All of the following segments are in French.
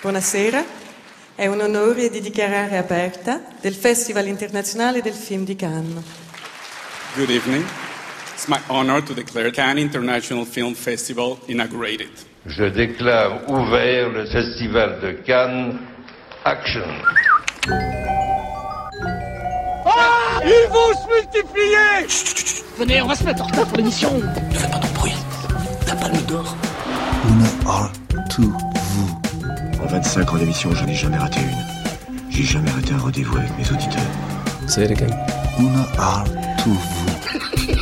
Buonasera, è un onore di dichiarare aperta del Festival Internazionale del Film di Cannes. Good evening. It's my honor to declare Cannes International Film Festival inaugurated. Je déclare ouvert le Festival de Cannes. Action. Ah, ils vont se multiplier. Chut. Venez, on va se mettre en retard pour l'émission. Ne fais pas de bruit. La Palme d'Or. Una art to vous. En 25 ans d'émission, je n'ai jamais raté une. J'ai jamais raté un rendez-vous avec mes auditeurs. Say it again. Una art to vous.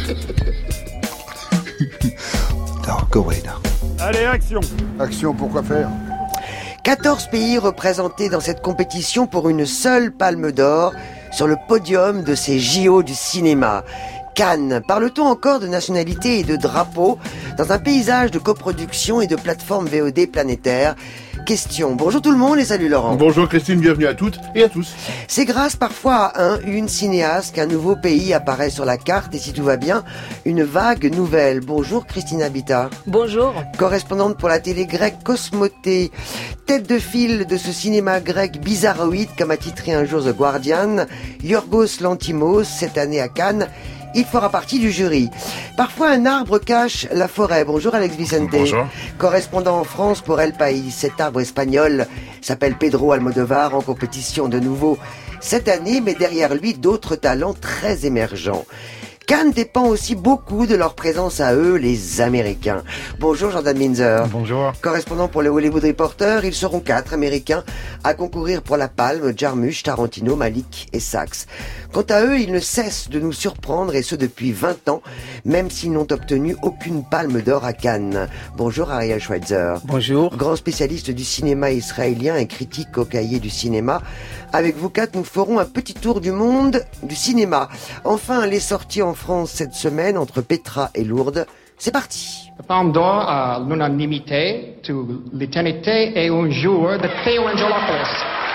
Now, go away now. Allez, action. Action, pourquoi faire ? 14 pays représentés dans cette compétition pour une seule palme d'or sur le podium de ces JO du cinéma. Cannes, parle-t-on encore de nationalité et de drapeau dans un paysage de coproduction et de plateformes VOD planétaires ? Question. Bonjour tout le monde et salut Laurent. Bonjour Christine, bienvenue à toutes et à tous. C'est grâce parfois à une cinéaste qu'un nouveau pays apparaît sur la carte et si tout va bien, une vague nouvelle. Bonjour Christine Habitat. Bonjour. Correspondante pour la télé grecque Cosmoté. Tête de file de ce cinéma grec bizarroïde comme a titré un jour The Guardian, Yorgos Lanthimos, cette année à Cannes. Il fera partie du jury. Parfois, un arbre cache la forêt. Bonjour Alex Vicente. Bonjour. Correspondant en France pour El País. Cet arbre espagnol s'appelle Pedro Almodovar, en compétition de nouveau cette année, mais derrière lui, d'autres talents très émergents. Cannes dépend aussi beaucoup de leur présence à eux, les Américains. Bonjour Jordan Minzer. Bonjour. Correspondant pour le Hollywood Reporter, ils seront 4 Américains à concourir pour la Palme, Jarmusch, Tarantino, Malik et Sachs. Quant à eux, ils ne cessent de nous surprendre et ce depuis 20 ans, même s'ils n'ont obtenu aucune Palme d'Or à Cannes. Bonjour Ariel Schweitzer. Bonjour. Grand spécialiste du cinéma israélien et critique au Cahier du cinéma. Avec vous 4, nous ferons un petit tour du monde du cinéma. Enfin, les sorties en France cette semaine entre Petra et Lourdes. C'est parti. La Palme d'Or à l'unanimité, to l'éternité et un jour de Théo Angelopoulos.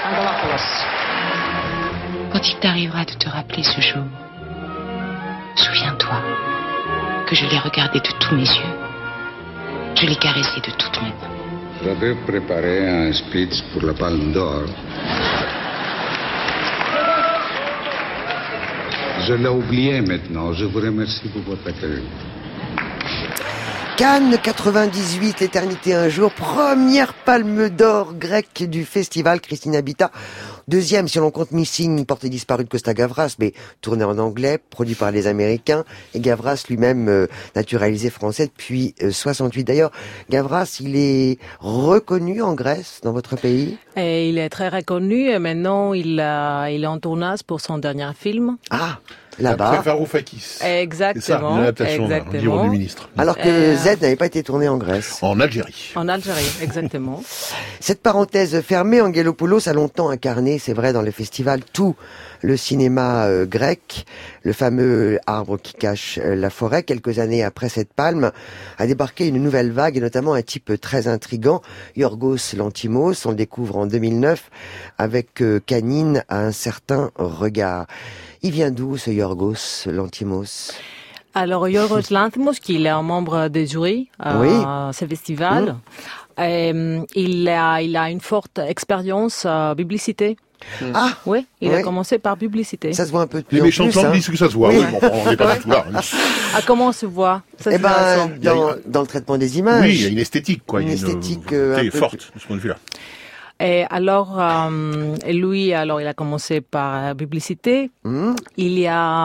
Quand il t'arrivera de te rappeler ce jour, souviens-toi que je l'ai regardé de tous mes yeux. Je l'ai caressé de toutes mes mains. J'avais préparé un speech pour la Palme d'Or. Je l'ai oublié maintenant. Je vous remercie pour votre accueil. Cannes 98, l'éternité un jour, première palme d'or grecque du festival, Christine Habitat. Deuxième, si l'on compte Missing, portée disparue de Costa Gavras, mais tourné en anglais, produit par les Américains, et Gavras lui-même naturalisé français depuis 68. D'ailleurs, Gavras, il est reconnu en Grèce, dans votre pays ? Et il est très reconnu, et maintenant il est en tournage pour son dernier film. Ah, là-bas. Après Varoufakis. Exactement. C'est ça, une adaptation d'un livre du ministre. Alors que Z n'avait pas été tourné en Grèce. En Algérie. En Algérie, exactement. Cette parenthèse fermée, Angelopoulos a longtemps incarné, c'est vrai, dans le festival, tout le cinéma grec, le fameux arbre qui cache la forêt. Quelques années après cette palme, a débarqué une nouvelle vague, et notamment un type très intrigant, Yorgos Lanthimos. On le découvre en 2009 avec Canine à un certain regard. Il vient d'où ce Yorgos Lanthimos ? Alors Yorgos Lanthimos, qui est un membre du jury à ce festival, il a une forte expérience publicité. Ah oui, il a commencé par publicité. Ça se voit un peu. Les méchants langues disent que ça se voit. Oui, bon, on n'est pas du tout là. Ah, comment on se voit ça? Dans le traitement des images. Oui, il y a une esthétique, quoi. Une esthétique un peu forte de ce point de vue-là. Et alors, lui, il a commencé par publicité. Il y a,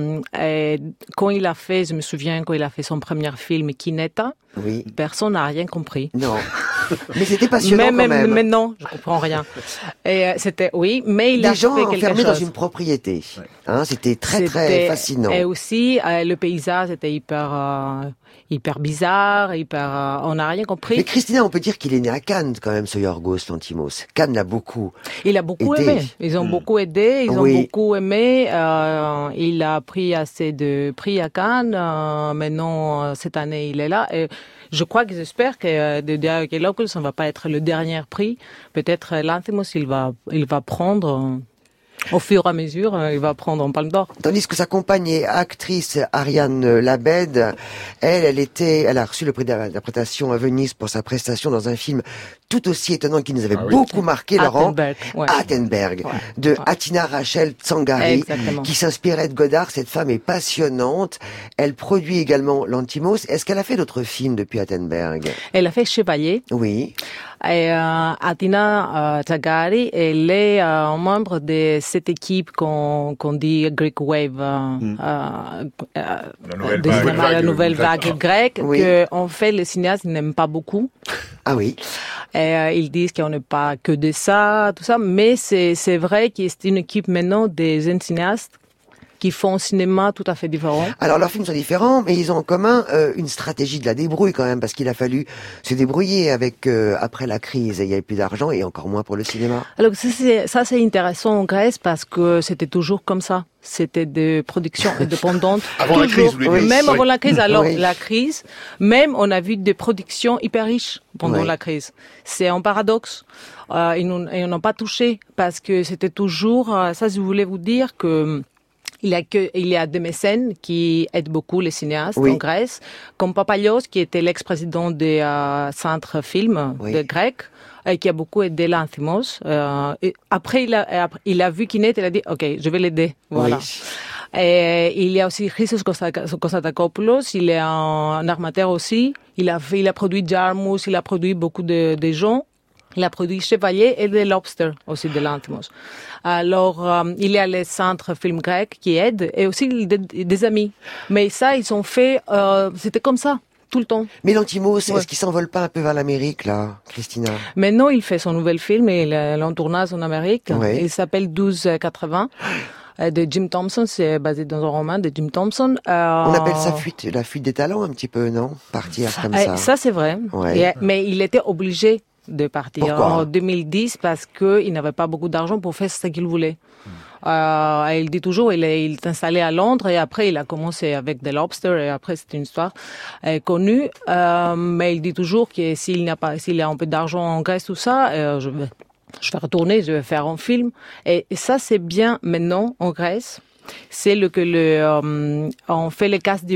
quand il a fait, je me souviens, quand il a fait son premier film, Kineta, personne n'a rien compris. Non. Mais c'était passionnant quand même. Mais non, je comprends rien. Et c'était, mais il a fait quelque chose. Des gens enfermés dans une propriété. Hein, c'était très fascinant. Et aussi, le paysage était hyper bizarre, on n'a rien compris. Mais Christina, on peut dire qu'il est né à Cannes quand même, ce Yorgos Lanthimos. Cannes l'a beaucoup. Il a beaucoup aimé. Ils ont beaucoup aidé, ils ont beaucoup aimé. Il a pris assez de prix à Cannes. Maintenant, cette année, il est là. Et je crois que j'espère que Locals ne va pas être le dernier prix. Peut-être Lanthimos, il va prendre. Au fur et à mesure, il va prendre un palme d'or. Tandis que sa compagne et actrice Ariane Labed, elle a reçu le prix d'interprétation à Venise pour sa prestation dans un film tout aussi étonnant qui nous avait beaucoup marqué, Laurent. Attenberg, de Atina Rachel Tsangari, qui s'inspirait de Godard. Cette femme est passionnante. Elle produit également Lanthimos. Est-ce qu'elle a fait d'autres films depuis Attenberg? Elle a fait Chevalier. Oui. Et Atina Tsangari, elle est un membre de cette équipe qu'on dit Greek Wave, la nouvelle vague grecque, que en fait les cinéastes n'aiment pas beaucoup. Ah oui. Ils disent qu'on n'est pas que de ça, tout ça, mais c'est vrai que c'est une équipe maintenant des jeunes cinéastes qui font un cinéma tout à fait différent. Alors leurs films sont différents, mais ils ont en commun une stratégie de la débrouille quand même, parce qu'il a fallu se débrouiller avec après la crise. Il n'y avait plus d'argent et encore moins pour le cinéma. Alors ça c'est intéressant en Grèce parce que c'était toujours comme ça. C'était des productions indépendantes. Avant la crise, même avant la crise. Alors la crise, même on a vu des productions hyper riches pendant la crise. C'est un paradoxe. Ils n'ont pas touché parce que c'était toujours. Ça, je voulais vous dire que. Il y a des mécènes qui aident beaucoup les cinéastes en Grèce, comme Papalios, qui était l'ex-président des centres films de Grec, et qui a beaucoup aidé Lanthimos. Après, il a vu Kinet, il a dit, OK, je vais l'aider. Voilà. Et il y a aussi Christos Konstantakopoulos, il est un armateur aussi. Il a produit Jarmus, il a produit beaucoup de gens. Il a produit Chevalier et des Lobster aussi de Lanthimos. Alors, il y a les centres films grecs qui aident et aussi des amis. Mais ça, ils ont fait, c'était comme ça, tout le temps. Mais Lanthimos, est-ce qu'il s'envole pas un peu vers l'Amérique, là, Christina? Maintenant, il fait son nouvel film et il est en tournage en Amérique. Il s'appelle 1280. De Jim Thompson, c'est basé dans un roman de Jim Thompson. On appelle ça la fuite des talents un petit peu, non? Partir comme ça. Ça, c'est vrai. Mais il était obligé de partir en 2010 parce qu'il n'avait pas beaucoup d'argent pour faire ce qu'il voulait. Il dit toujours, il est installé à Londres et après il a commencé avec des Lobster et après c'est une histoire connue. Mais il dit toujours que s'il a un peu d'argent en Grèce, tout ça, je vais retourner, je vais faire un film. Et ça c'est bien maintenant en Grèce. C'est on fait les cash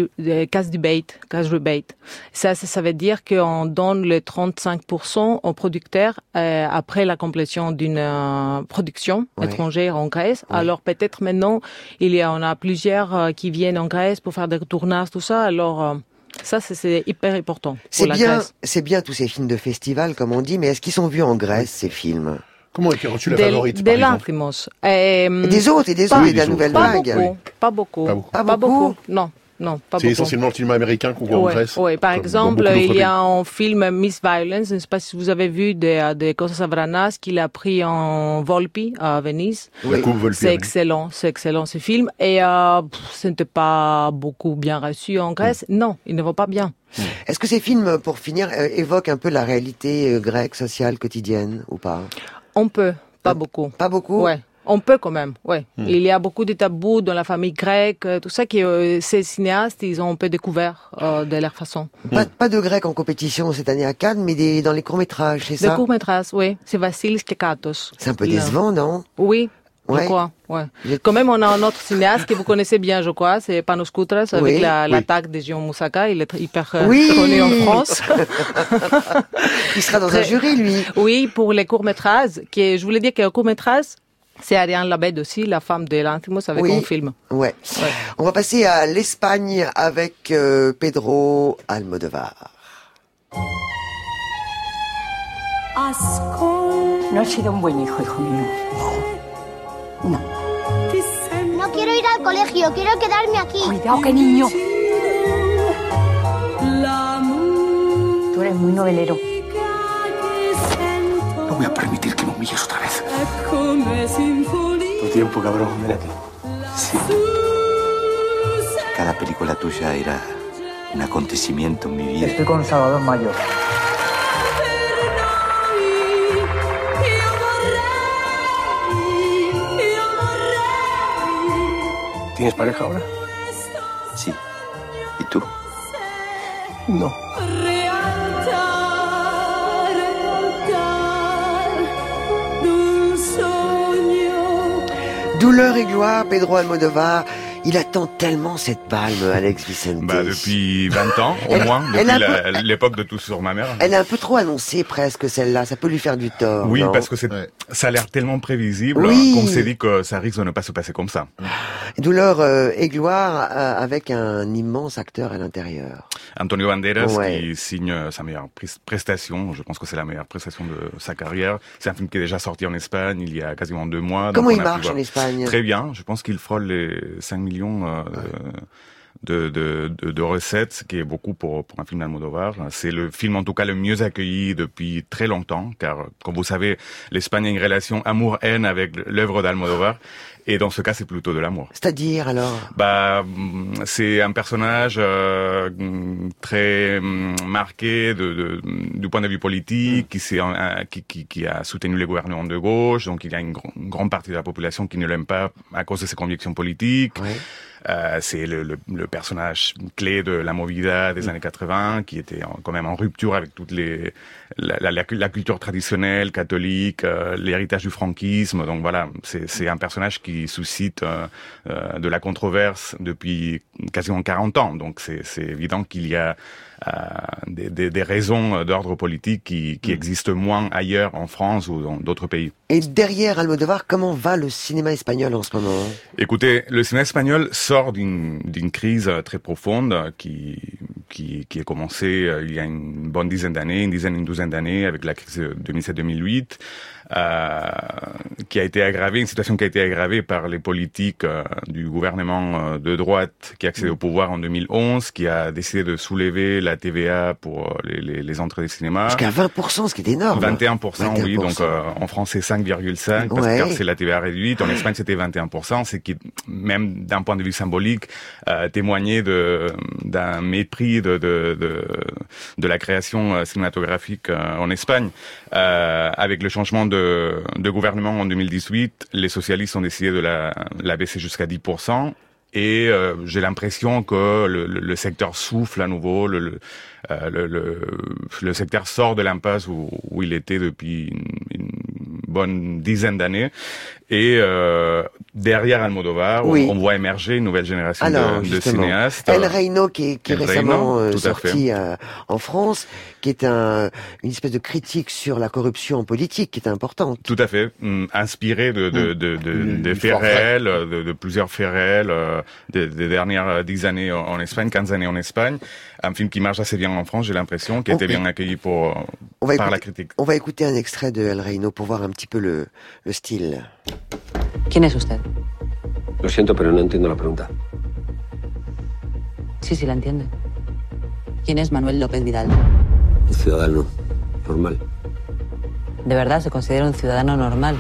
rebate. Ça veut dire qu'on donne le 35% aux producteurs après la complétion d'une production étrangère en Grèce. Alors peut-être maintenant, on a plusieurs qui viennent en Grèce pour faire des tournages, tout ça. Alors ça, c'est hyper important pour la Grèce. C'est bien tous ces films de festival, comme on dit, mais est-ce qu'ils sont vus en Grèce, ces films? Comment est-ce que tu la favorites, par exemple? Des autres et de la nouvelle vague. Pas beaucoup. Non, pas beaucoup. C'est essentiellement le cinéma américain qu'on voit en Grèce. Oui, par exemple, il y a un film Miss Violence, je ne sais pas si vous avez vu, de Kostas Avranas, qu'il a pris en Volpi à Venise. C'est excellent ce film. Et ce n'était pas beaucoup bien reçu en Grèce. Non, il ne va pas bien. Est-ce que ces films, pour finir, évoquent un peu la réalité grecque, sociale, quotidienne, ou pas? On peut, pas beaucoup. Pas beaucoup? Ouais. On peut quand même, Il y a beaucoup de tabous dans la famille grecque, tout ça que ces cinéastes, ils ont un peu découvert de leur façon. Pas de Grecs en compétition cette année à Cannes, mais dans les courts-métrages, c'est ça? Des courts-métrages, oui. C'est Vassilis Kekatos. C'est un peu décevant, non? Oui. Je crois, Quand même, on a un autre cinéaste que vous connaissez bien, je crois, c'est Panos Koutras, avec l'attaque de Jean Moussaka. Il est hyper connu en France. Il sera dans un jury, lui. Oui, pour les courts-métrages. Je voulais dire qu'un court-métrage, c'est Ariane Labed aussi, la femme de Lanthimos, avec un film. Ouais. On va passer à l'Espagne avec Pedro Almodóvar. No has sido un buen hijo mío. No. No quiero ir al colegio, quiero quedarme aquí. Cuidado, qué niño. Tú eres muy novelero. No voy a permitir que me humilles otra vez. Tu tiempo, cabrón, ven aquí. Sí. Cada película tuya era un acontecimiento en mi vida. Estoy con Salvador Mayor. ¿Tienes pareja ahora? Sí. ¿Y tú? No. Douleur et gloire, Pedro Almodóvar. Il attend tellement cette palme, Alex Vicente. Depuis 20 ans, au moins, depuis l'époque de Tout sur ma mère. Elle est un peu trop annoncée, presque, celle-là. Ça peut lui faire du tort. Oui, non parce que ça a l'air tellement prévisible qu'on s'est dit que ça risque de ne pas se passer comme ça. Douleur et gloire, avec un immense acteur à l'intérieur. Antonio Banderas, qui signe sa meilleure prestation. Je pense que c'est la meilleure prestation de sa carrière. C'est un film qui est déjà sorti en Espagne il y a quasiment 2 mois. Comment il marche en Espagne? Très bien. Je pense qu'il frôle les 5 millions de recettes, ce qui est beaucoup pour un film d'Almodóvar. C'est le film en tout cas le mieux accueilli depuis très longtemps, car comme vous savez, l'Espagne a une relation amour-haine avec l'œuvre d'Almodóvar. Et dans ce cas, c'est plutôt de l'amour. C'est-à-dire, alors? C'est un personnage très marqué du point de vue politique, qui a soutenu les gouvernements de gauche, donc il y a une grande partie de la population qui ne l'aime pas à cause de ses convictions politiques. Ouais. C'est le personnage clé de la movida des années 80, qui était quand même en rupture avec toute la culture traditionnelle, catholique, l'héritage du franquisme. Donc voilà, c'est un personnage qui suscite de la controverse depuis quasiment 40 ans. Donc c'est évident qu'il y a des raisons d'ordre politique qui existent moins ailleurs en France ou dans d'autres pays. Et derrière Almodóvar, comment va le cinéma espagnol en ce moment? Écoutez, le cinéma espagnol sort d'une crise très profonde qui a commencé il y a une bonne dizaine d'années, une douzaine d'années avec la crise de 2007-2008. Qui a été aggravée, une situation qui a été aggravée par les politiques du gouvernement de droite qui a accédé au pouvoir en 2011, qui a décidé de soulever la TVA pour les entrées des cinémas. Jusqu'à 20%, ce qui est énorme. 21%, oui, donc en France c'est 5,5%, parce que c'est la TVA réduite. En Espagne c'était 21%, c'est qui, même d'un point de vue symbolique, témoignait d'un mépris de la création cinématographique en Espagne. Avec le changement de gouvernement en 2018, les socialistes ont décidé de la baisser jusqu'à 10%. Et j'ai l'impression que le secteur souffle à nouveau, le secteur sort de l'impasse où il était depuis une bonne dizaine d'années. Et derrière Almodóvar, on voit émerger une nouvelle génération de cinéastes. El Reino, qui est récemment sorti en France, qui est une espèce de critique sur la corruption politique, qui est importante. Tout à fait, inspiré de faits réels, de plusieurs faits réels des dernières 10 années en Espagne, 15 années en Espagne. Un film qui marche assez bien en France, j'ai l'impression, qui a été bien accueilli par la critique. On va écouter un extrait de El Reino pour voir un petit peu le style. ¿Quién es usted? Lo siento, pero no entiendo la pregunta. Sí, la entiende. ¿Quién es Manuel López Vidal? Un ciudadano normal. ¿De verdad se considera un ciudadano normal?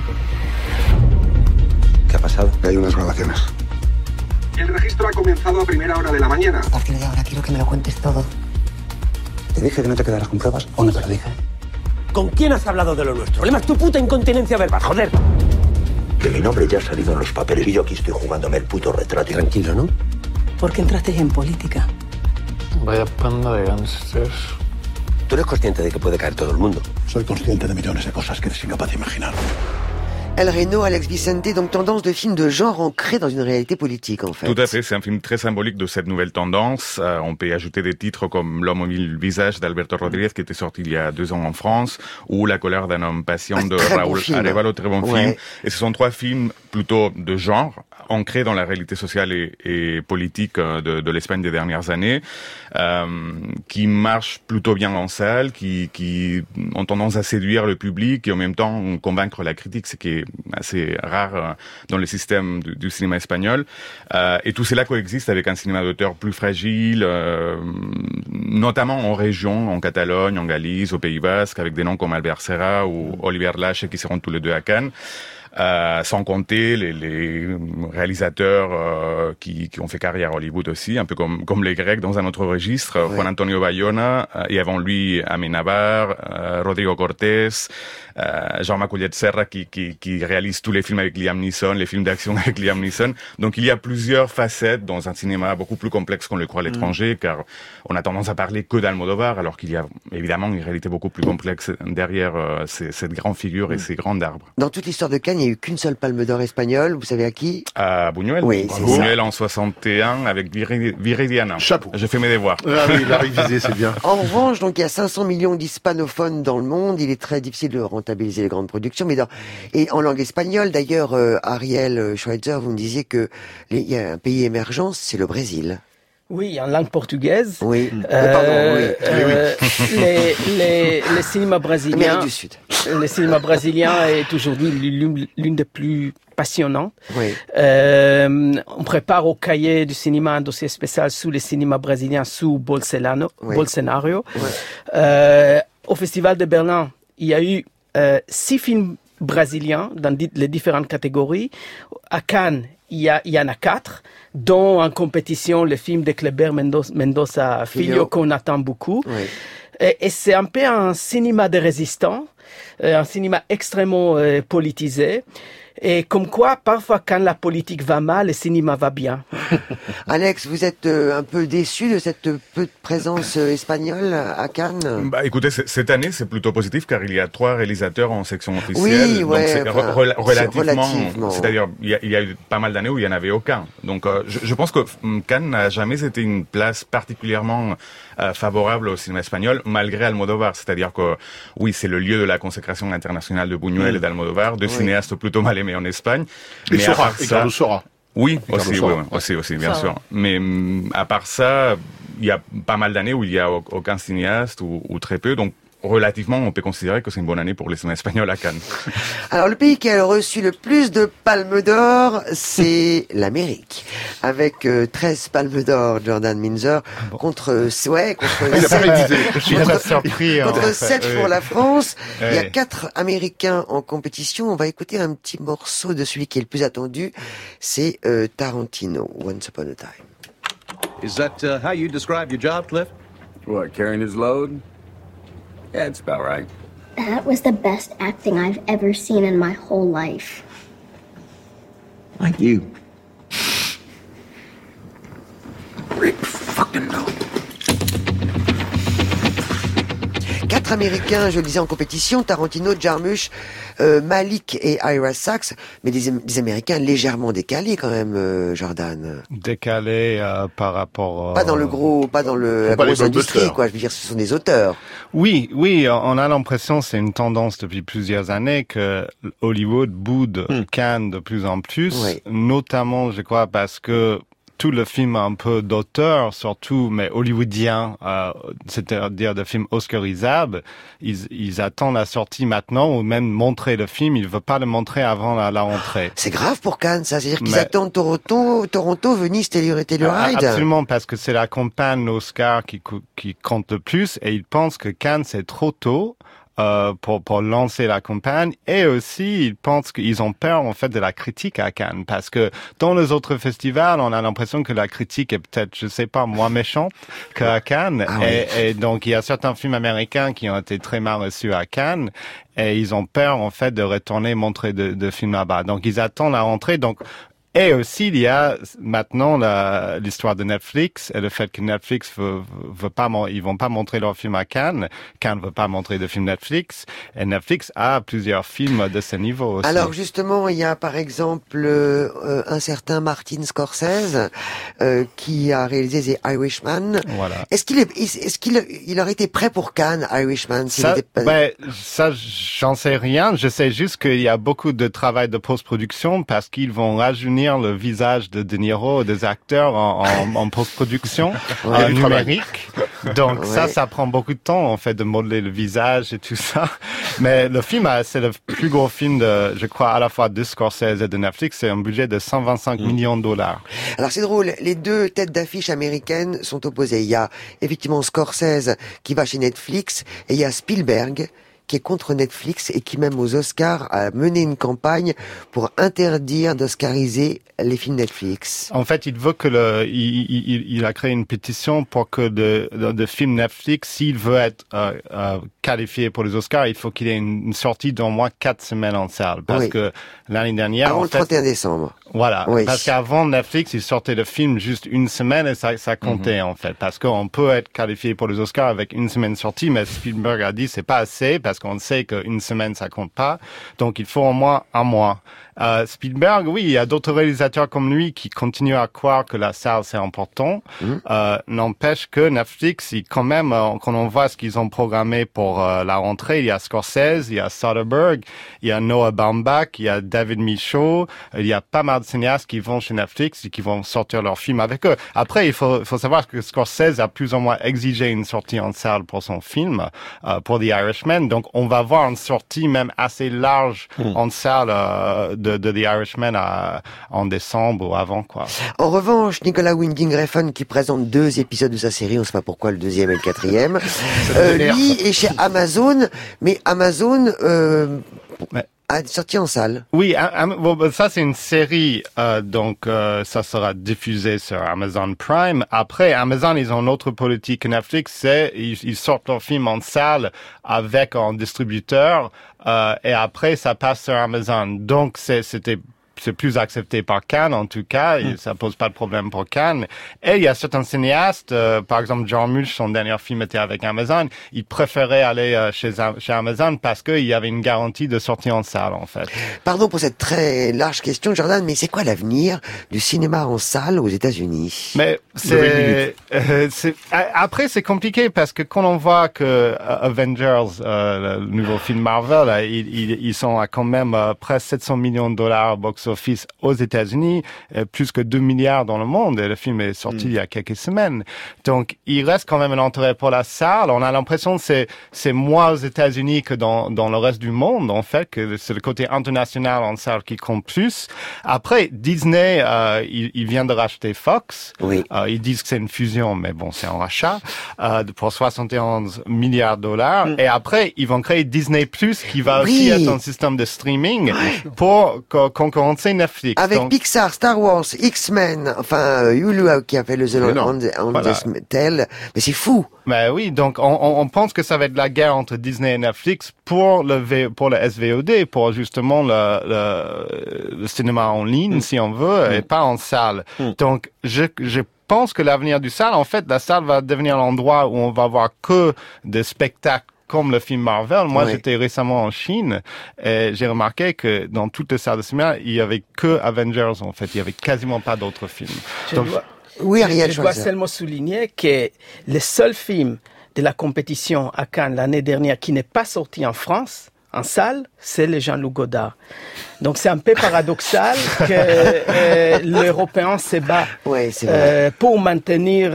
¿Qué ha pasado? Hay unas grabaciones. El registro ha comenzado a primera hora de la mañana. A partir de ahora quiero que me lo cuentes todo. ¿Te dije que no te quedaras con pruebas o no te lo dije? ¿Con quién has hablado de lo nuestro? El problema es tu puta incontinencia verbal, joder. Que mi nombre ya ha salido en los papeles y yo aquí estoy jugándome el puto retrato. Tranquilo, ¿no? ¿Por qué entraste en política? Vaya panda de gángsters. ¿Tú eres consciente de que puede caer todo el mundo? Soy consciente de millones de cosas que eres incapaz de imaginar. El Reino, Alex Vicente, donc tendance de film de genre ancré dans une réalité politique, en fait. Tout à fait, c'est un film très symbolique de cette nouvelle tendance. On peut y ajouter des titres comme L'homme au mille visages d'Alberto Rodríguez, qui était sorti il y a 2 ans en France, ou La colère d'un homme patient de Raúl Arevalo, très bon film. Et ce sont 3 films plutôt de genre, ancrés dans la réalité sociale et politique de l'Espagne des dernières années, qui marchent plutôt bien en salle, qui ont tendance à séduire le public et en même temps convaincre la critique, ce qui est assez rare dans le système du cinéma espagnol. Et tout cela coexiste avec un cinéma d'auteur plus fragile, notamment en région, en Catalogne, en Galice, au Pays Basque, avec des noms comme Albert Serra ou Oliver Lache qui seront tous les 2 à Cannes. Sans compter les réalisateurs qui ont fait carrière à Hollywood aussi, un peu comme les Grecs dans un autre registre, Juan Antonio Bayona, et avant lui Amenábar, Rodrigo Cortés, Jaume Collet Serra qui réalise tous les films avec Liam Neeson, les films d'action avec Liam Neeson. Donc il y a plusieurs facettes dans un cinéma beaucoup plus complexe qu'on le croit à l'étranger, car on a tendance à parler que d'Almodóvar, alors qu'il y a évidemment une réalité beaucoup plus complexe derrière cette grande figure et ces grands arbres. Dans toute l'histoire de Cannes, il y a n'y a eu qu'une seule Palme d'Or espagnole. Vous savez à qui? À Buñuel. Oui, c'est Buñuel en 61 avec Viridiana. Chapeau. J'ai fait mes devoirs. Ah oui, il a révisé, c'est bien. En revanche, donc il y a 500 millions d'hispanophones dans le monde. Il est très difficile de rentabiliser les grandes productions. Et en langue espagnole, d'ailleurs, Ariel Schweitzer, vous me disiez que il y a un pays émergent, c'est le Brésil. Oui, en langue portugaise. Oui. Pardon, oui. Les cinémas brésiliens. Amérique du Sud. Le cinéma brésilien est aujourd'hui l'une des plus passionnantes. Oui. On prépare au cahier du cinéma un dossier spécial sur les cinémas brésiliens sous Bolsonaro. Oui. Au Festival de Berlin, il y a eu 6 films brésiliens dans les différentes catégories. À Cannes, il y en a 4, dont en compétition le film de Kleber Mendoza Filho qu'on attend beaucoup. Oui. Et c'est un peu un cinéma de résistants, un cinéma extrêmement politisé. Et comme quoi, parfois, quand la politique va mal, le cinéma va bien. Alex, vous êtes un peu déçu de cette peu de présence espagnole à Cannes? Écoutez, cette année, c'est plutôt positif car il y a 3 réalisateurs en section officielle. Oui, donc c'est relativement. C'est-à-dire, il y a eu pas mal d'années où il n'y en avait aucun. Donc, je pense que Cannes n'a jamais été une place particulièrement favorable au cinéma espagnol, malgré Almodóvar. C'est-à-dire que, oui, c'est le lieu de la consécration internationale de Buñuel et d'Almodóvar, deux cinéastes plutôt mal aimés en Espagne. Mais Carlos Saura. Oui, aussi, bien sûr. Mais à part ça, il y a pas mal d'années où il y a aucun cinéaste ou très peu. Donc, relativement, on peut considérer que c'est une bonne année pour les cinémas espagnols à Cannes. Alors, le pays qui a reçu le plus de palmes d'or, c'est l'Amérique. Avec 13 palmes d'or, Jordan Minzer, contre 7 pour la France. Il y a 4 Américains en compétition. On va écouter un petit morceau de celui qui est le plus attendu. C'est Tarantino, Once Upon a Time. Is that how you describe your job, Cliff? What, carrying his load? Yeah, it's about right. That was the best acting I've ever seen in my whole life. Like you. Rip fucking no. 4 Américains, je le disais, en compétition, Tarantino, Jarmusch, Malik et Ira Sachs, mais des Américains légèrement décalés quand même, Jordan. Décalés par rapport... Pas dans la grosse industrie, quoi. Je veux dire, ce sont des auteurs. Oui, on a l'impression, c'est une tendance depuis plusieurs années, que Hollywood boude Cannes de plus en plus, notamment, je crois, parce que tout le film un peu d'auteur, surtout, mais hollywoodien, c'est-à-dire de films oscarisables, ils attendent la sortie maintenant, ou même montrer le film, ils ne veulent pas le montrer avant la rentrée. C'est grave pour Cannes, ça. C'est-à-dire qu'ils attendent Toronto, Venise, Telluride. Absolument, parce que c'est la campagne Oscar qui compte le plus, et ils pensent que Cannes, c'est trop tôt. Pour lancer la campagne, et aussi ils pensent qu'ils ont peur en fait de la critique à Cannes, parce que dans les autres festivals on a l'impression que la critique est peut-être, je sais pas, moins méchante qu'à Cannes, et donc il y a certains films américains qui ont été très mal reçus à Cannes, et ils ont peur en fait de retourner montrer de films là-bas, donc ils attendent la rentrée. Donc et aussi, il y a maintenant l'histoire de Netflix et le fait que Netflix ils vont pas montrer leurs films à Cannes. Cannes veut pas montrer de films Netflix. Et Netflix a plusieurs films de ce niveau aussi. Alors justement, il y a par exemple un certain Martin Scorsese qui a réalisé The Irishman. Voilà. Est-ce qu'il aurait été prêt pour Cannes, Irishman? Ça, j'en sais rien. Je sais juste qu'il y a beaucoup de travail de post-production parce qu'ils vont rajeunir le visage de Niro, des acteurs en post-production numérique. Donc ça prend beaucoup de temps en fait de modeler le visage et tout ça. Mais le film, c'est le plus gros film je crois, à la fois de Scorsese et de Netflix. C'est un budget de 125 millions de dollars. Alors c'est drôle, les deux têtes d'affiche américaines sont opposées. Il y a effectivement Scorsese qui va chez Netflix et il y a Spielberg qui est contre Netflix et qui même aux Oscars a mené une campagne pour interdire d'oscariser les films Netflix. En fait, il veut que il a créé une pétition pour que de films Netflix, s'il veut être qualifié pour les Oscars, il faut qu'il ait une sortie d'au moins 4 semaines en salle. Parce que l'année dernière... Avant le 31 décembre. Voilà. Parce qu'avant Netflix, il sortait le film juste une semaine et ça comptait en fait. Parce qu'on peut être qualifié pour les Oscars avec une semaine sortie, mais Spielberg a dit c'est pas assez parce parce qu'on sait qu'une semaine, ça compte pas. Donc, il faut au moins un mois. Spielberg, oui, il y a d'autres réalisateurs comme lui qui continuent à croire que la salle, c'est important. N'empêche que Netflix, quand même, quand on voit ce qu'ils ont programmé pour la rentrée, il y a Scorsese, il y a Soderbergh, il y a Noah Baumbach, il y a David Michôd, il y a pas mal de cinéastes qui vont chez Netflix et qui vont sortir leurs films avec eux. Après, il faut savoir que Scorsese a plus ou moins exigé une sortie en salle pour son film, pour The Irishman. Donc, on va voir une sortie même assez large en salle de The Irishman en décembre ou avant, quoi. En revanche, Nicolas Winding Refn, qui présente 2 épisodes de sa série, on ne sait pas pourquoi le 2e et le 4e, lui est chez Amazon, mais Amazon a sorti en salle. Oui, ça c'est une série, donc ça sera diffusé sur Amazon Prime. Après, Amazon, ils ont une autre politique que Netflix, c'est ils sortent leur film en salle avec un distributeur, et après ça passe sur Amazon. Donc c'est plus accepté par Cannes, en tout cas, et ça pose pas de problème pour Cannes. Et il y a certains cinéastes, par exemple, John Mulch, son dernier film était avec Amazon, il préférait aller chez Amazon parce qu'il y avait une garantie de sortie en salle, en fait. Pardon pour cette très large question, Jordan, mais c'est quoi l'avenir du cinéma en salle aux États-Unis? Mais après, c'est compliqué parce que quand on voit que Avengers, le nouveau film Marvel, ils sont à quand même presque 700 millions de dollars box office aux États-Unis, plus que 2 milliards dans le monde, et le film est sorti il y a quelques semaines. Donc, il reste quand même un intérêt pour la salle. On a l'impression que c'est moins aux États-Unis que dans le reste du monde, en fait, que c'est le côté international en salle qui compte plus. Après, Disney, il vient de racheter Fox. Oui. Ils disent que c'est une fusion, mais bon, c'est un rachat, pour 71 milliards de dollars. Et après, ils vont créer Disney Plus, qui va aussi être un système de streaming pour concurrencer Netflix. Avec Pixar, Star Wars, X-Men, enfin, Hulu qui a fait le The Handmaid's Tale, mais c'est fou. Ben oui, donc on pense que ça va être la guerre entre Disney et Netflix pour le SVOD, pour justement le cinéma en ligne, si on veut, et pas en salle. Donc, je pense que l'avenir du salle, en fait, la salle va devenir l'endroit où on va voir que des spectacles comme le film Marvel. Moi, j'étais récemment en Chine et j'ai remarqué que dans toutes les salles de cinéma, il y avait que Avengers, en fait. Il y avait quasiment pas d'autres films. Je dois seulement souligner que le seul film de la compétition à Cannes l'année dernière qui n'est pas sorti en France, en salle, c'est le Jean-Luc Godard. Donc c'est un peu paradoxal que l'Européen se bat pour maintenir,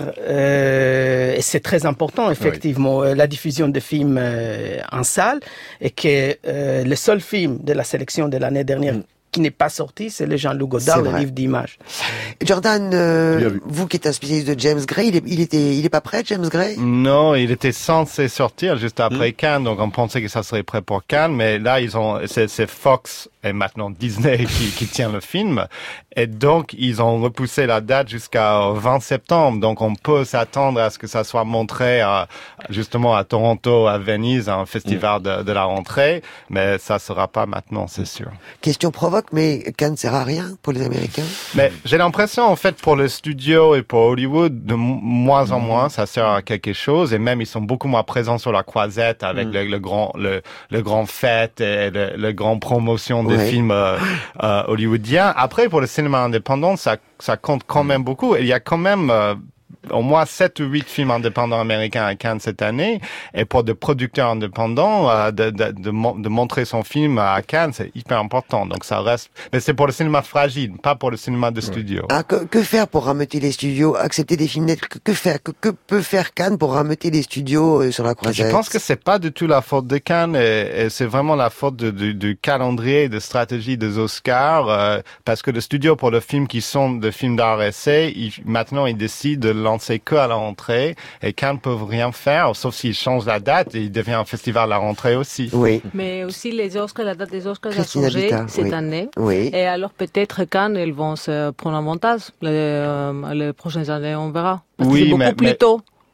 et c'est très important effectivement, la diffusion de films en salle, et que le seul film de la sélection de l'année dernière qui n'est pas sorti, c'est le Jean-Luc Godard, le livre d'images. Jordan, vous qui êtes un spécialiste de James Gray, il est pas prêt, James Gray? Non, il était censé sortir juste après Cannes, donc on pensait que ça serait prêt pour Cannes, mais là, c'est Fox et maintenant Disney qui tient le film. Et donc, ils ont repoussé la date jusqu'au 20 septembre. Donc, on peut s'attendre à ce que ça soit montré justement à Toronto, à Venise, à un festival de la rentrée. Mais ça sera pas maintenant, c'est sûr. Question provoque, mais Cannes sert à rien pour les Américains? Mais j'ai l'impression, en fait, pour le studio et pour Hollywood, de moins en moins, ça sert à quelque chose. Et même, ils sont beaucoup moins présents sur la croisette avec le grand fête et le grand promotion des films hollywoodiens. Après, pour le cinéma indépendant, ça compte quand même beaucoup. Et il y a quand même au moins 7 ou 8 films indépendants américains à Cannes cette année. Et pour des producteurs indépendants, de montrer son film à Cannes, c'est hyper important. Donc ça reste... Mais c'est pour le cinéma fragile, pas pour le cinéma de studio. Que faire pour rameuter les studios, accepter des films nets? Que peut faire Cannes pour rameuter les studios sur la croisette? Je pense que c'est pas du tout la faute de Cannes, et c'est vraiment la faute du calendrier, de stratégie des Oscars, parce que le studio, pour les films qui sont des films d'art essai, maintenant ils décident de lancer que à la rentrée, et Cannes ne peuvent rien faire, sauf s'ils changent la date, et il devient un festival à la rentrée aussi. Oui. Mais aussi les Oscars, la date des Oscars a changé cette année. Oui. Et alors peut-être Cannes, ils vont se prendre avantage. Les prochaines années, on verra. Parce que c'est beaucoup plus tôt.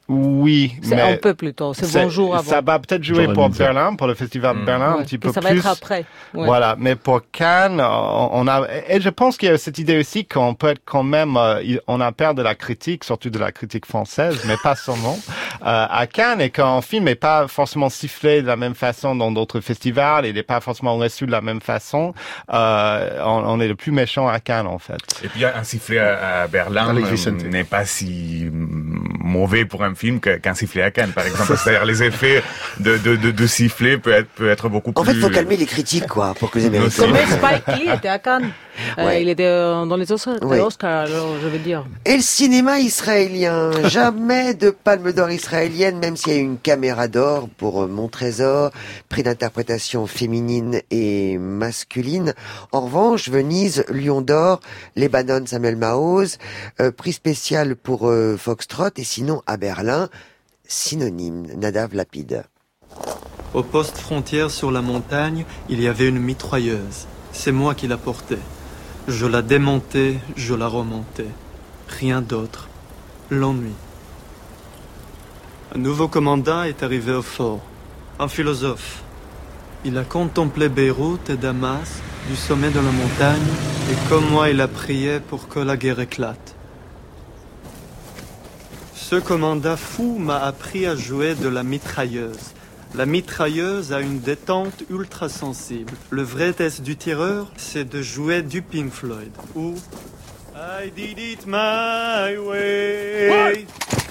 Oui, c'est mais un peu plus tôt. C'est bonjour avant. Ça va peut-être jouer pour Berlin, pour le festival de Berlin, un petit peu ça plus. Ça va être après. Ouais. Voilà, mais pour Cannes, on a, et je pense qu'il y a cette idée aussi qu'on peut être quand même, on a peur de la critique, surtout de la critique française, mais pas seulement, à Cannes, et qu'un film n'est pas forcément sifflé de la même façon dans d'autres festivals, il n'est pas forcément reçu de la même façon, on est le plus méchant à Cannes, en fait. Et puis, un sifflet à Berlin n'est pas si mauvais pour un film qu'un sifflet à Cannes, par exemple. C'est-à-dire, les effets de sifflet peut être beaucoup plus... En fait, il faut calmer les critiques, quoi, pour que les Américains... Comme Spike Lee était à Cannes. Il était dans les Oscars, alors, je veux dire. Et le cinéma israélien, jamais de palme d'or israélienne, même s'il y a une caméra d'or pour Mon Trésor, prix d'interprétation féminine et masculine. En revanche, Venise, Lion d'or, Lebanon, Samuel Maoz, prix spécial pour Foxtrot, et sinon à Berlin, synonyme, Nadav Lapid. Au poste frontière sur la montagne, il y avait une mitrailleuse. C'est moi qui la portais. Je la démontais, je la remontais. Rien d'autre. L'ennui. Un nouveau commandant est arrivé au fort. Un philosophe. Il a contemplé Beyrouth et Damas du sommet de la montagne, et comme moi, il a prié pour que la guerre éclate. Ce commandant fou m'a appris à jouer de la mitrailleuse. La mitrailleuse a une détente ultra sensible. Le vrai test du tireur, c'est de jouer du Pink Floyd. Ou I did it my way.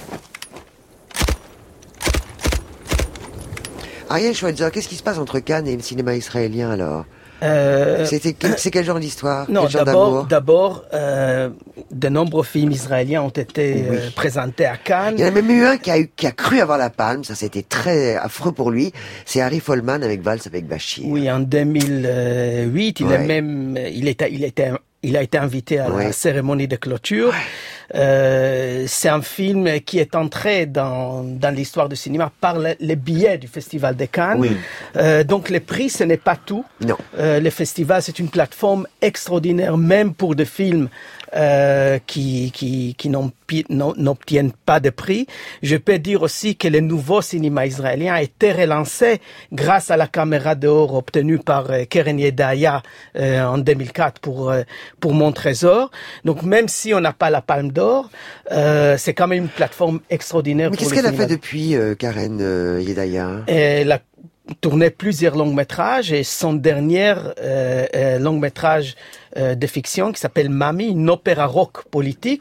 Ariel Schweitzer, qu'est-ce qui se passe entre Cannes et le cinéma israélien alors? C'est quel genre d'histoire? Non, d'abord, de nombreux films israéliens ont été présentés à Cannes. Il y en a même eu un qui a cru avoir la palme, ça c'était très affreux pour lui. C'est Harry Folman avec Valse avec Bachir. Oui, en 2008, il a été invité à la cérémonie de clôture. C'est un film qui est entré dans l'histoire du cinéma par le biais du Festival de Cannes. Donc les prix, ce n'est pas tout. Non. Le festival, c'est une plateforme extraordinaire, même pour des films qui n'obtiennent pas de prix. Je peux dire aussi que le nouveau cinéma israélien a été relancé grâce à la caméra d'or obtenue par Keren Yedaya en 2004 pour Mon Trésor. Donc même si on n'a pas la palme d'or, c'est quand même une plateforme extraordinaire. Mais qu'est-ce qu'elle a fait depuis Keren Yedaya? Elle a tourné plusieurs longs métrages et son dernier long métrage de fiction qui s'appelle Mami, une opéra rock politique,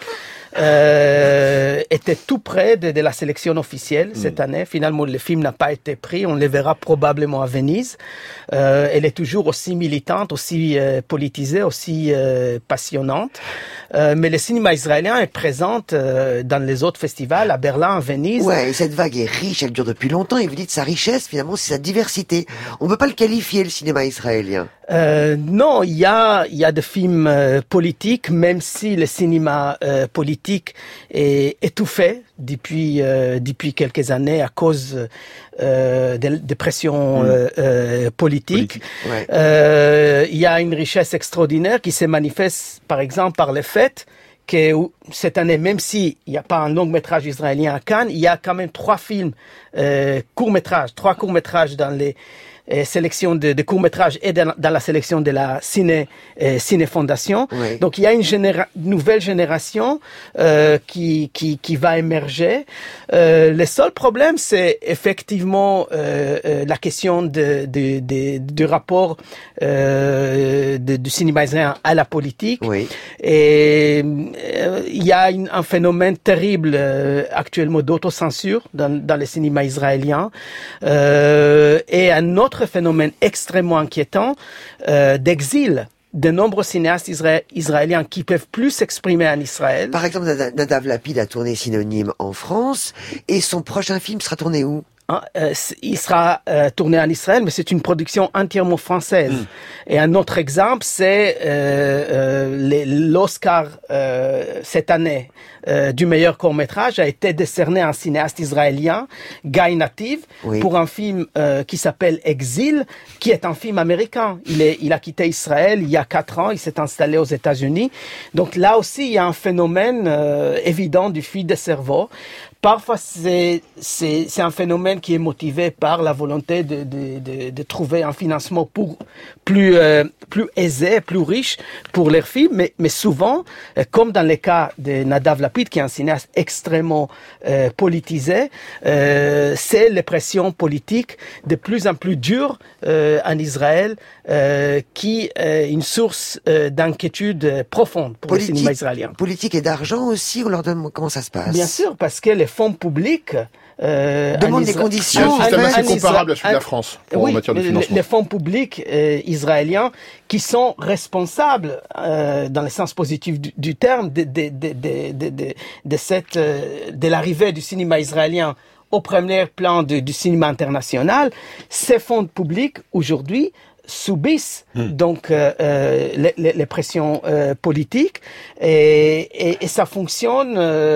était tout près de la sélection officielle cette année. Finalement, le film n'a pas été pris. On le verra probablement à Venise. Elle est toujours aussi militante, aussi politisée, aussi passionnante. Mais le cinéma israélien est présent dans les autres festivals, à Berlin, à Venise. Ouais, et cette vague est riche, elle dure depuis longtemps. Et vous dites sa richesse, finalement, c'est sa diversité. On ne peut pas le qualifier, le cinéma israélien. Non, il y a des films politiques, même si le cinéma politique est étouffé depuis quelques années à cause de pressions politiques. Il y a une richesse extraordinaire qui se manifeste, par exemple, par le fait que cette année, même s'il n'y a pas un long métrage israélien à Cannes, il y a quand même 3 courts-métrages dans les sélection de courts-métrages et dans la sélection de la Ciné Fondation. Donc il y a une nouvelle génération qui va émerger. Le seul problème, c'est effectivement la question du rapport du cinéma israélien à la politique. Et il y a un phénomène terrible actuellement d'autocensure dans le cinéma israélien. Et un autre phénomène extrêmement inquiétant d'exil de nombreux cinéastes israéliens qui peuvent plus s'exprimer en Israël. Par exemple, Nadav Lapid a tourné Synonyme en France et son prochain film sera tourné où? Il sera tourné en Israël, mais c'est une production entièrement française. Et un autre exemple, c'est l'Oscar cette année du meilleur court-métrage a été décerné à un cinéaste israélien, Guy Nativ, pour un film qui s'appelle Exil, qui est un film américain. Il a quitté Israël il y a 4 ans, il s'est installé aux États-Unis. Donc là aussi, il y a un phénomène évident du fuite de cerveau, Parfois, c'est un phénomène qui est motivé par la volonté de trouver un financement plus aisé, plus riche pour leurs films. Mais souvent, comme dans le cas de Nadav Lapid, qui est un cinéaste extrêmement politisé, c'est les pressions politiques de plus en plus dures en Israël qui est une source d'inquiétude profonde pour le cinéma israélien. Politique et d'argent aussi, on leur donne comment ça se passe? Bien sûr, parce que les fonds publics demandent des conditions. C'est un système assez comparable à celui de la France en matière de financement. Les fonds publics israéliens qui sont responsables, dans le sens positif du terme, de l'arrivée du cinéma israélien au premier plan du cinéma international. Ces fonds publics aujourd'hui subissent donc les pressions politiques et ça fonctionne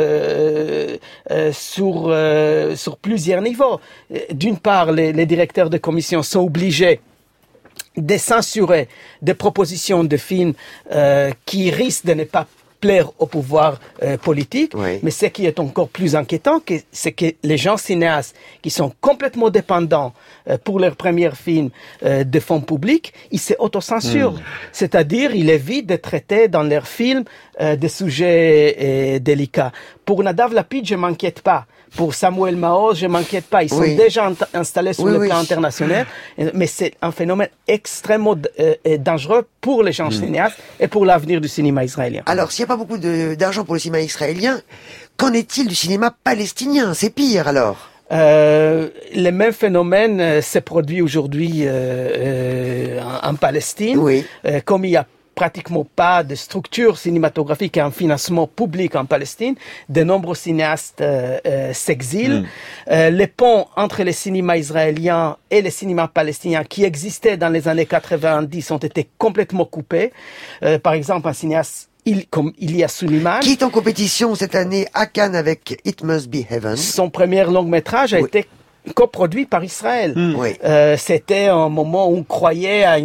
sur plusieurs niveaux. D'une part, les directeurs de commission sont obligés de censurer des propositions de films qui risquent de ne pas plaire au pouvoir politique, mais ce qui est encore plus inquiétant, c'est que les gens cinéastes qui sont complètement dépendants pour leur premier film de fonds publics, ils s'autocensurent. C'est-à-dire, ils évitent de traiter dans leurs films des sujets délicats. Pour Nadav Lapid, je m'inquiète pas. Pour Samuel Maoz, je m'inquiète pas. Ils sont déjà installés sur le plan international, mais c'est un phénomène extrêmement dangereux pour les gens cinéastes et pour l'avenir du cinéma israélien. Alors, s'il n'y a pas beaucoup d'argent pour le cinéma israélien, qu'en est-il du cinéma palestinien? C'est pire alors. Le même phénomène s'est produit aujourd'hui en Palestine. Comme il y a pratiquement pas de structure cinématographique et un financement public en Palestine, de nombreux cinéastes s'exilent. Les ponts entre les cinémas israéliens et les cinémas palestiniens qui existaient dans les années 90 ont été complètement coupés. Par exemple, un cinéaste comme Ilya Suleiman, qui est en compétition cette année à Cannes avec It Must Be Heaven. Son premier long-métrage a été coproduit par Israël. C'était un moment où on croyait à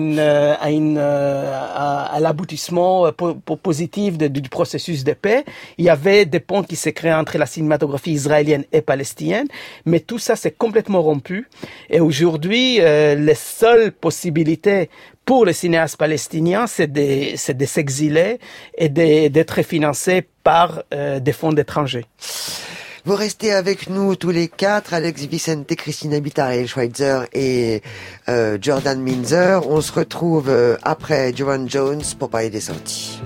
l'aboutissement positif du processus de paix. Il y avait des ponts qui se créaient entre la cinématographie israélienne et palestinienne, mais tout ça s'est complètement rompu. Et aujourd'hui, les seules possibilités pour les cinéastes palestiniens, c'est de s'exiler et d'être financés par des fonds d'étrangers. Vous restez avec nous tous les quatre, Alex Vicente, Christina Bitar Schweitzer et Jordan Minzer. On se retrouve après Joan Jones pour parler des sorties.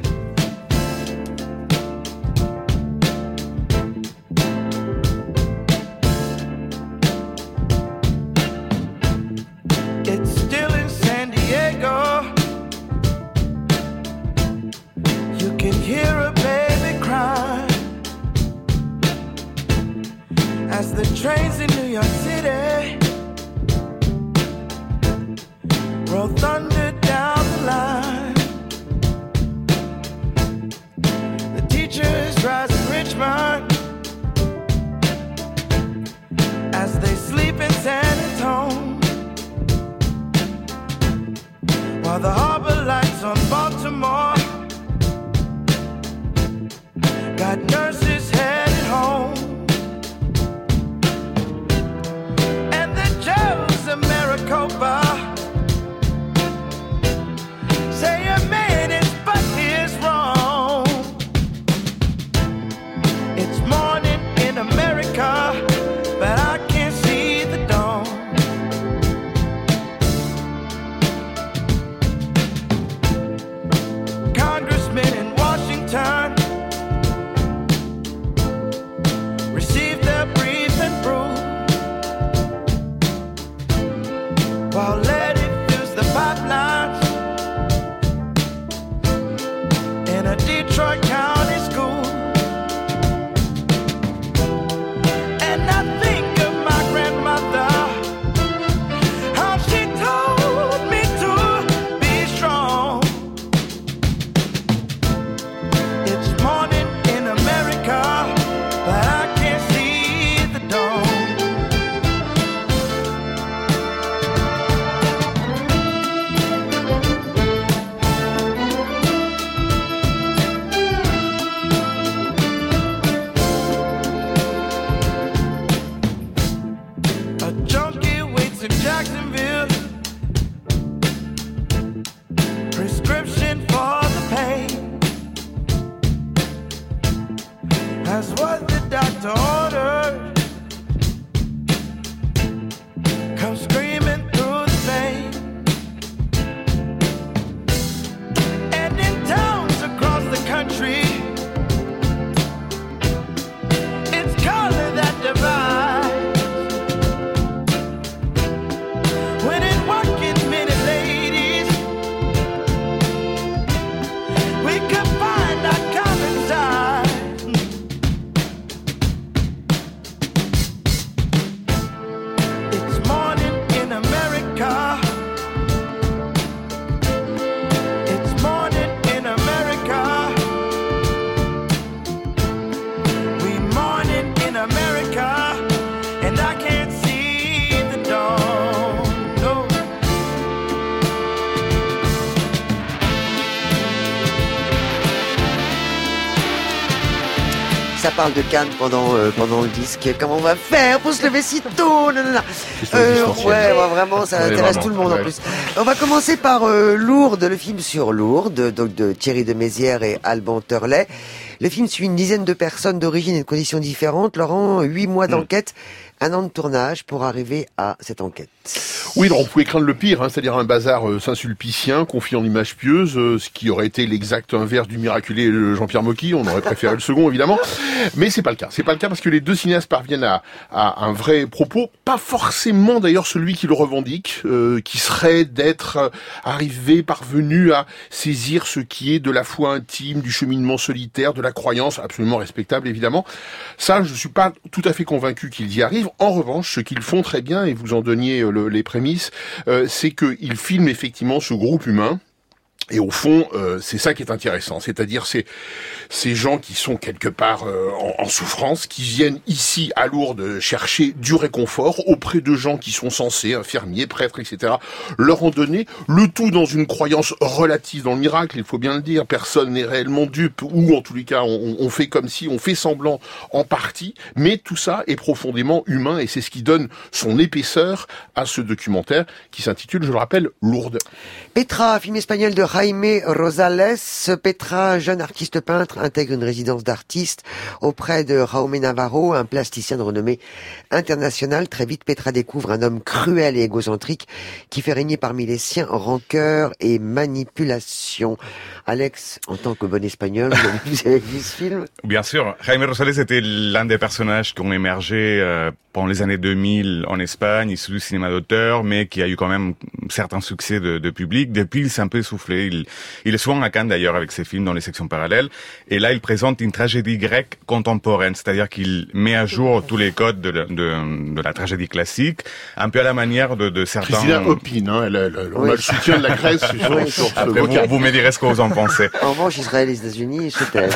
As the trains in New York City roll thunder down the line, the teachers rise in Richmond as they sleep in San Antonio, while the harbor lights on Baltimore got nurses headed home. Maricopa, say a minute, but he's wrong. It's morning in America, but I can't see the dawn. Congressmen in Washington prescription for the pain. That's what the doctor ordered. Come screaming through the pain. And in towns across the country, it's color that divides. When in working minute ladies, we can find our common side. It's morning in America. It's morning in America. We morning in America, and I can't see the dawn. No. Ça parle de Cannes pendant le disque. Comment on va faire pour se lever si tôt? Nanana. Ouais, vraiment, ça intéresse tout le monde en plus. On va commencer par Lourdes, le film sur Lourdes, donc de Thierry de Mézières et Alban Turlet. Le film suit une dizaine de personnes d'origine et de conditions différentes. Laurent, 8 mois d'enquête, 1 an de tournage pour arriver à cette enquête. Oui, alors on pouvait craindre le pire, c'est-à-dire un bazar saint-sulpicien confié en images pieuses, ce qui aurait été l'exact inverse du miraculé Jean-Pierre Mocky. On aurait préféré le second, évidemment. Mais c'est pas le cas. C'est pas le cas parce que les deux cinéastes parviennent à un vrai propos, pas forcément d'ailleurs celui qui le revendique, qui serait d'être parvenu à saisir ce qui est de la foi intime, du cheminement solitaire, de la croyance, absolument respectable évidemment. Ça, je suis pas tout à fait convaincu qu'ils y arrivent. En revanche, ce qu'ils font très bien, et vous en donniez les prémices, c'est qu'ils filment effectivement ce groupe humain. Et au fond, c'est ça qui est intéressant, c'est-à-dire ces gens qui sont quelque part en souffrance, qui viennent ici à Lourdes chercher du réconfort auprès de gens qui sont censés, infirmiers, prêtres, etc., leur en donner, le tout dans une croyance relative dans le miracle, il faut bien le dire, personne n'est réellement dupe, ou en tous les cas, on fait comme si, on fait semblant en partie, mais tout ça est profondément humain, et c'est ce qui donne son épaisseur à ce documentaire qui s'intitule, je le rappelle, Lourdes. Petra, film espagnol de Jaime Rosales. Petra, jeune artiste peintre, intègre une résidence d'artiste auprès de Jaume Navarro, un plasticien de renommée internationale. Très vite, Petra découvre un homme cruel et égocentrique qui fait régner parmi les siens rancœur et manipulation. Alex, en tant que bon espagnol, vous avez vu ce film? Bien sûr. Jaime Rosales était l'un des personnages qui ont émergé pendant les années 2000 en Espagne, issu du cinéma d'auteur, mais qui a eu quand même certains succès de public. Depuis, il s'est un peu essoufflé. Il est souvent à Cannes d'ailleurs avec ses films dans les sections parallèles. Et là, il présente une tragédie grecque contemporaine, c'est-à-dire qu'il met à jour tous les codes de la tragédie classique, un peu à la manière de certains... Christina opine, on a le soutien de la Grèce sur ce Après, vous me direz ce que vous en pensez. En revanche, Israël et les États-Unis, je t'aide.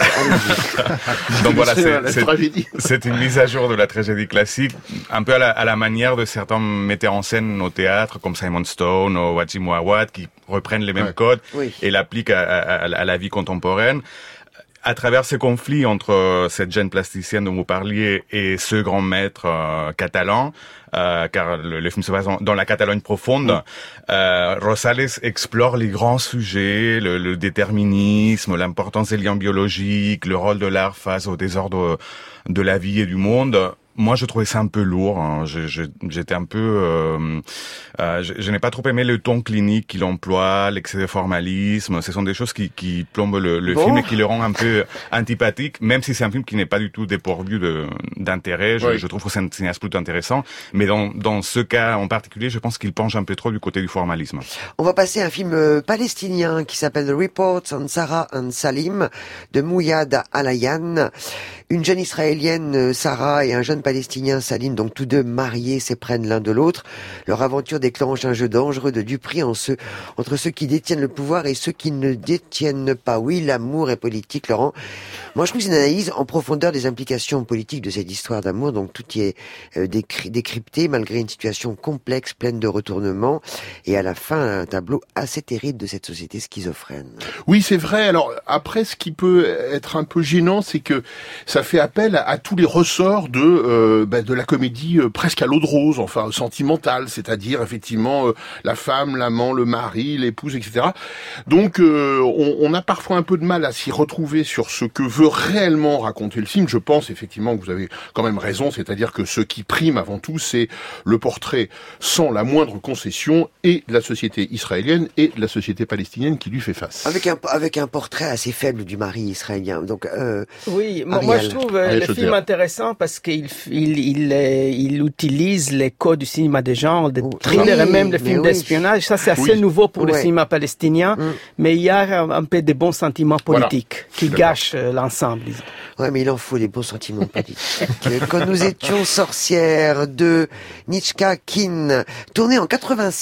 Donc voilà, c'est une mise à jour de la tragédie classique, un peu à la manière de certains metteurs en scène au théâtre, comme Simon Stone ou Wajimu Awad, qui reprennent les mêmes codes et l'appliquent à la vie contemporaine. À travers ces conflits entre cette jeune plasticienne dont vous parliez et ce grand maître catalan, car le film se passe dans la Catalogne profonde, Rosales explore les grands sujets, le déterminisme, l'importance des liens biologiques, le rôle de l'art face au désordre de la vie et du monde. Moi, je trouvais ça un peu lourd. J'étais un peu... je n'ai pas trop aimé le ton clinique qu'il emploie, l'excès de formalisme. Ce sont des choses qui plombent le film et qui le rendent un peu antipathique, même si c'est un film qui n'est pas du tout dépourvu d'intérêt. Je trouve que c'est un cinéaste plutôt intéressant. Mais dans ce cas en particulier, je pense qu'il penche un peu trop du côté du formalisme. On va passer à un film palestinien qui s'appelle The Reports on Sarah and Salim de Mouyad Alayan. Une jeune israélienne, Sarah, et un jeune palestinien, Salim, donc tous deux mariés, s'éprennent l'un de l'autre. Leur aventure déclenche un jeu dangereux de duperie entre ceux qui détiennent le pouvoir et ceux qui ne détiennent pas. Oui, l'amour est politique, Laurent. Moi, je trouve que c'est une analyse en profondeur des implications politiques de cette histoire d'amour. Donc tout y est décrypté, malgré une situation complexe, pleine de retournements. Et à la fin, un tableau assez terrible de cette société schizophrène. Oui, c'est vrai. Alors après, ce qui peut être un peu gênant, c'est que ça fait appel à tous les ressorts de de la comédie presque à l'eau de rose, enfin sentimentale, c'est-à-dire effectivement la femme, l'amant, le mari, l'épouse, etc. Donc on a parfois un peu de mal à s'y retrouver sur ce que veut réellement raconter le film. Je pense effectivement que vous avez quand même raison, c'est-à-dire que ce qui prime avant tout, c'est le portrait sans la moindre concession et de la société israélienne et de la société palestinienne qui lui fait face. Avec un portrait assez faible du mari israélien. Donc oui, moi je trouve le film intéressant parce qu'il utilise les codes du cinéma de genre, des thrillers et même des films d'espionnage. Ça c'est assez nouveau pour le cinéma palestinien, mais il y a un peu de bons sentiments politiques qui gâchent l'ensemble. Ouais, mais il en faut des bons sentiments politiques. Quand nous étions sorcières de Nitschka Kin, tourné en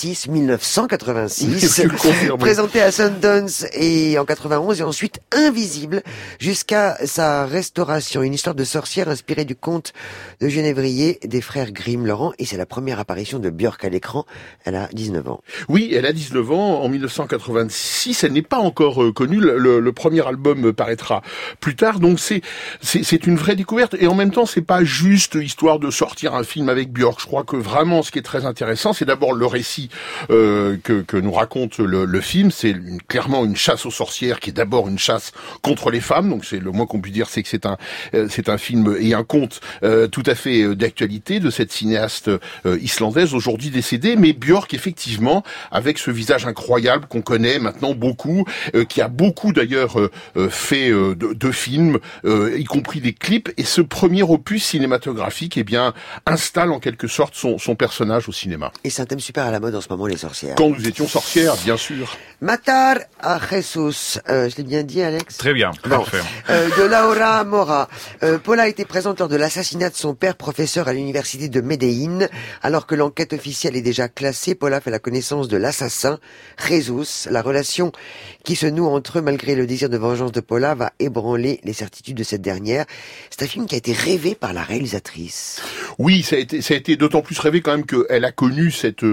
1986, présenté à Sundance et en 91 et ensuite Invisible jusqu'à sa restauration. Une histoire de sorcière inspirée du conte de Genévrier des frères Grimm, Laurent, et c'est la première apparition de Björk à l'écran. Elle a 19 ans. Oui, elle a 19 ans. En 1986, elle n'est pas encore connue. Le premier album paraîtra plus tard. Donc c'est une vraie découverte. Et en même temps, c'est pas juste histoire de sortir un film avec Björk. Je crois que vraiment, ce qui est très intéressant, c'est d'abord le récit que nous raconte le film. C'est clairement une chasse aux sorcières qui est d'abord une chasse contre les femmes. Donc c'est le moins qu'on puisse dire, c'est que c'est un film et un conte tout à fait d'actualité de cette cinéaste islandaise aujourd'hui décédée. Mais Björk, effectivement, avec ce visage incroyable qu'on connaît maintenant beaucoup, qui a beaucoup d'ailleurs fait de films, y compris des clips, et ce premier opus cinématographique, eh bien, installe en quelque sorte son personnage au cinéma. Et c'est un thème super à la mode en ce moment, les sorcières. Quand nous étions sorcières, bien sûr. Matar a Jesus, je l'ai bien dit, Alex? Très bien, parfait. De Laura Mora. Paula était présente lors de l'assassinat de son père, professeur à l'université de Medellín. Alors que l'enquête officielle est déjà classée, Paula fait la connaissance de l'assassin, Jesus. La relation qui se noue entre eux, malgré le désir de vengeance de Paula, va ébranler les certitudes de cette dernière. C'est un film qui a été rêvé par la réalisatrice. Oui, ça a été d'autant plus rêvé quand même qu'elle a connu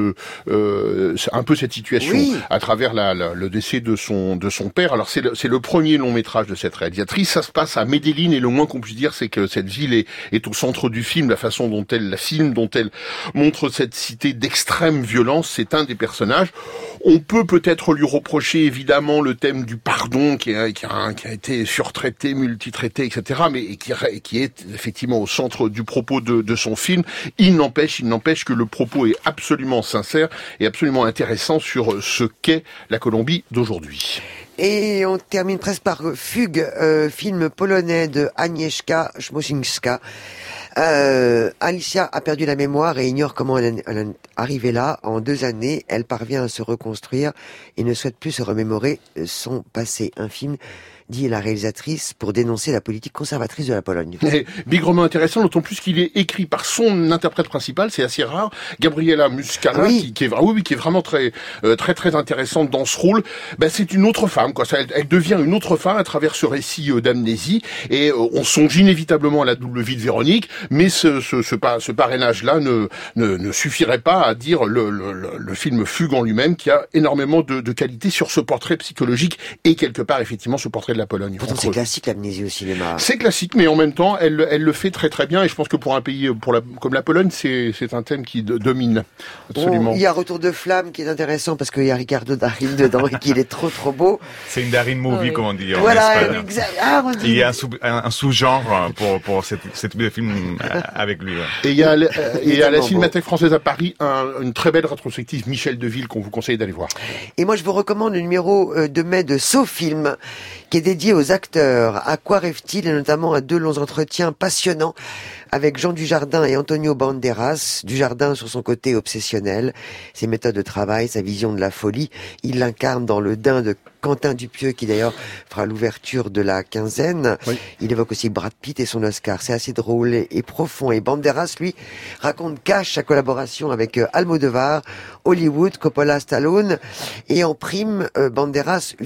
un peu cette situation à travers le décès de son père. Alors c'est le premier long métrage de cette réalisatrice. Ça se passe à Medellín et le moins qu'on puisse dire, c'est que cette ville est au centre du film. La façon dont elle la filme, dont elle montre cette cité d'extrême violence, c'est un des personnages. On peut-être lui reprocher évidemment le thème du pardon qui a été surtraité, multitraité, etc. Mais qui est effectivement au centre du propos de son film. Il n'empêche que le propos est absolument sincère et absolument intéressant sur ce qu'est la Colombie d'aujourd'hui. Et on termine presque par Fugue, film polonais de Agnieszka Smoczyńska. Alicia a perdu la mémoire et ignore comment elle est arrivée là. En 2 années, elle parvient à se reconstruire et ne souhaite plus se remémorer son passé. Un film, dit la réalisatrice, pour dénoncer la politique conservatrice de la Pologne. Bigrement intéressant, d'autant plus qu'il est écrit par son interprète principal, c'est assez rare, Gabriela Muscala, qui est vraiment très intéressante dans ce rôle. C'est une autre femme, quoi. Elle devient une autre femme à travers ce récit d'amnésie, et on songe inévitablement à la double vie de Véronique, mais ce parrainage-là ne suffirait pas à dire le film Fugue en lui-même, qui a énormément de qualité sur ce portrait psychologique et quelque part effectivement ce portrait de la Pologne. Pourtant c'est classique l'amnésie au cinéma. C'est classique, mais en même temps elle le fait très très bien, et je pense que pour un pays comme la Pologne, c'est un thème qui domine absolument. Il y a Retour de flamme qui est intéressant parce qu'il y a Ricardo Darín dedans et qu'il est trop beau. C'est une Darín movie comme on dit en voilà, Espagne. Il y a un sous-genre pour ce type de film avec lui. Et il y a à la Cinémathèque française à Paris une très belle rétrospective Michel Deville qu'on vous conseille d'aller voir. Et moi je vous recommande le numéro de mai de SoFilm qui est dédié aux acteurs. À quoi rêvent-ils, et notamment à 2 longs entretiens passionnants avec Jean Dujardin et Antonio Banderas. Dujardin sur son côté obsessionnel, ses méthodes de travail, sa vision de la folie. Il l'incarne dans Le Daim de Quentin Dupieux, qui d'ailleurs fera l'ouverture de la quinzaine. Oui. Il évoque aussi Brad Pitt et son Oscar. C'est assez drôle et profond. Et Banderas, lui, cache sa collaboration avec Almodovar, Hollywood, Coppola, Stallone. Et en prime, Banderas, vu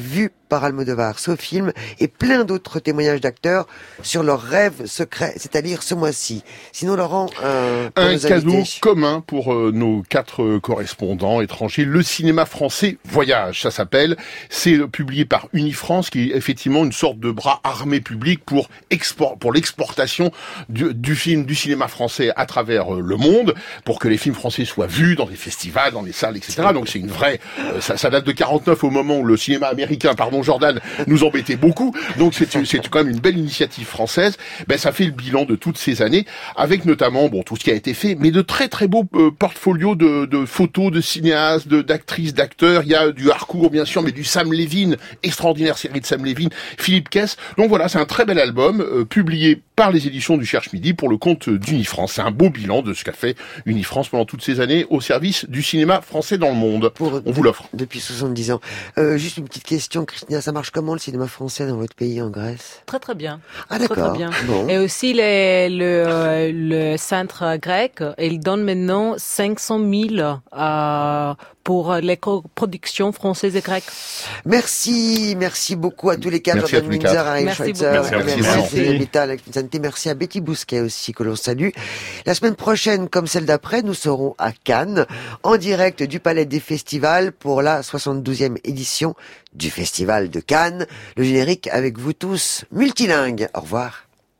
par Almodovar. Ce film et plein d'autres témoignages d'acteurs sur leurs rêves secrets, c'est-à-dire ce mois-ci. Sinon, Laurent, un cadeau commun pour nos 4 correspondants étrangers. Le cinéma français voyage, ça s'appelle. C'est publié par Unifrance, qui est effectivement une sorte de bras armé public pour l'exportation du film, du cinéma français à travers le monde, pour que les films français soient vus dans des festivals, dans des salles, etc. Donc c'est une vraie... ça date de 49 au moment où le cinéma américain, pardon Jordan, nous embêtait beaucoup. Donc c'est quand même une belle initiative française. Ben ça fait le bilan de toutes ces années, avec notamment tout ce qui a été fait, mais de très très beaux portfolios de photos, de cinéastes, d'actrices, d'acteurs. Il y a du Harcourt bien sûr, mais du Sam Levine, extraordinaire série de Sam Levine, Philippe Kess. Donc voilà, c'est un très bel album publié par les éditions du Cherche Midi pour le compte d'Unifrance. C'est un beau bilan de ce qu'a fait Unifrance pendant toutes ces années au service du cinéma français dans le monde. On vous l'offre. Depuis 70 ans. Juste une petite question, Christina, ça marche comment le cinéma français dans votre pays, en Grèce? Très très bien. Ah d'accord. Très bien. Bon. Et aussi le centre grec, il donne maintenant 500 000 pour les productions françaises et grecques. Merci beaucoup à tous les quatre. Jordan Windsor, Ariel Schweitzer, merci à Betty Bousquet aussi, que l'on salue. La semaine prochaine, comme celle d'après, nous serons à Cannes, en direct du Palais des Festivals pour la 72e édition du Festival de Cannes. Le générique avec vous tous, multilingues. Au revoir.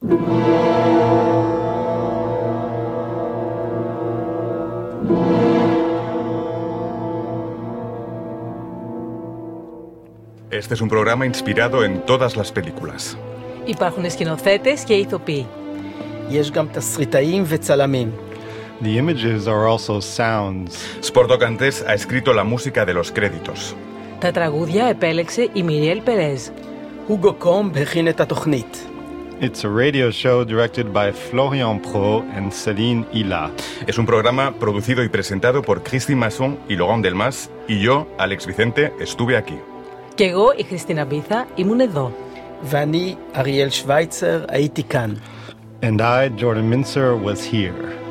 Este es un programa inspirado en todas las películas. Υπάρχουν σκηνοθέτες και ηθοποιοί. יש גם תסריטאים וצלמים. The images are also sounds. Sporto Cantés ha escrito la música de los créditos. Τα τραγούδια επέλεξε η Μιριέλ Περέζ. Hugo Combe הכין את התוכנית. It's a radio show directed by Florian Pro and Céline Hilla. Es un programa producido y presentado por Christine Masson y Laurent Delmas, y yo, Alex Vicente, estuve aquí. Και εγώ, η Χριστίνα Μπίθα, ήμουν εδώ. ואני, אריאל שווייצר, הייתי כאן. And I, Jordan Mincer, was here.